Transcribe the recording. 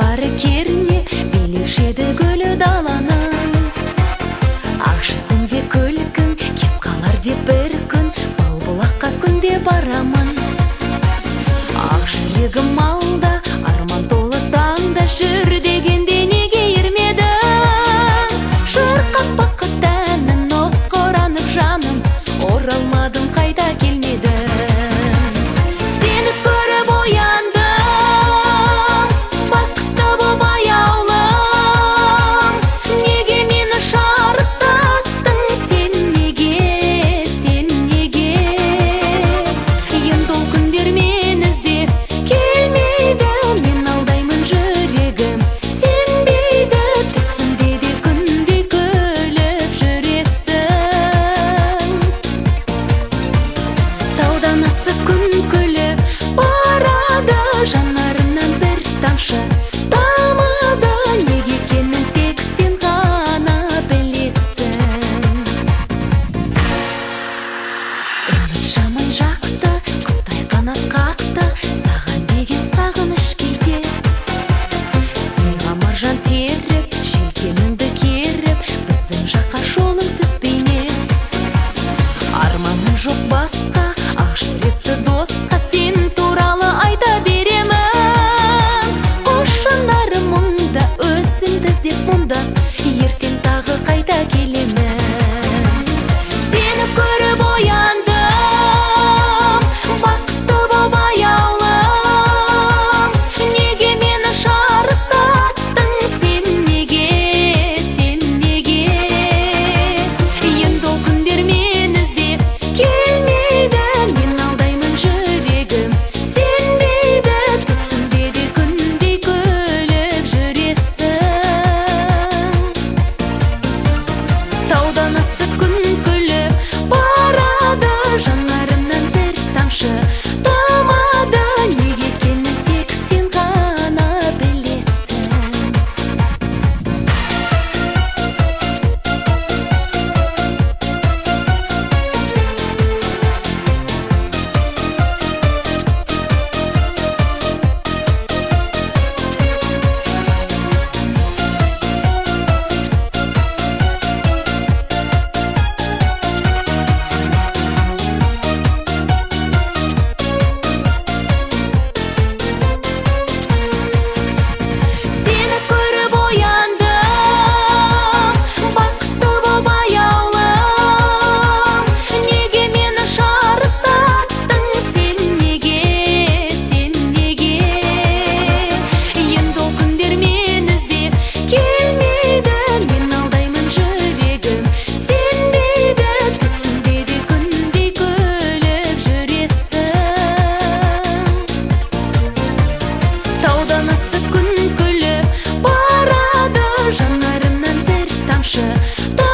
бары керне билеуші еді гүлі даланың. Ақшысыңде күлкің кеп қалар деп бір күн, Балбұлаққа күнде барамын. Ақ жүрегім алда, арман толы таңда, жүр дегенде неге ермедің? Шырқап бақыт әнін от қоранып жаным, оралмадым, қайта келмедім. Сені көріп ояндым, бақытты боп аяулым. Неге мені шарықтаттың, сен неге, сен неге? Енді ол күндер мен іздеп келмейді, мен алдаймын жүрегім сенбейді. Түсімде де күндей күліп жүресің. Таудан асып күн күліп барады, жанарымнан бір тамшы тамады. Неге екенін тек сен ғана білесің. Үміт шамын жақты, құстай қанат қақты, саған деген сағыныш кейде. Сыйға маржан теріп, желкеніңді керіп, біздің жаққа жолың түспей ме? Арманым жоқ басқа, ақ жүректі досқа сен туралы айта беремін. Қош жанарым мұнда, өзіңді іздеп мұнда, ертең тағы қайта келемін. Сені көріп ояндым, бақытты боп аяулым. Неге мені шарықтаттың, сен неге, сен неге? Енді ол күндер мен іздеп келмейді, мен алдаймын жүрегім сенбейді. Түсімде де күндей күліп жүресің. Таудан асып күн күліп барады, жанарымнан бір тамшы тамады. Неге екенін тек сен ғана білесің. Сені көріп ояндым, бақытты боп аяулым. Неге мені шарықтаттың, сен неге, сен неге? Енді ол күндер мен іздеп келмейді, мен алдаймын жүрегім сенбейді. Түсімде де күндей күліп жүресің. Таудан асып күн күліп барады, жанарымнан бір тамшы